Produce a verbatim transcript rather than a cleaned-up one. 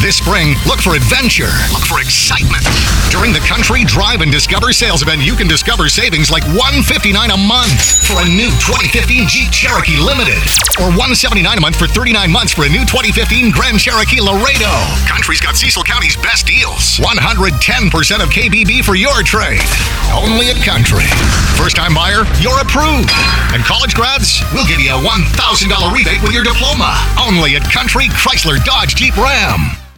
This spring, look for adventure. Look for excitement. During the Country Drive and Discover sales event, you can discover savings like one hundred fifty-nine dollars a month for a new twenty fifteen Jeep Cherokee Limited, or one hundred seventy-nine dollars a month for thirty-nine months for a new twenty fifteen Grand Cherokee Laredo. Country's got Cecil County's best deals. one hundred ten percent of K B B for your trade. Only at Country. First-time buyer, you're approved. And college grads, we'll give you a one thousand dollars rebate with your diploma. Only at Country Chrysler Dodge Jeep Ram.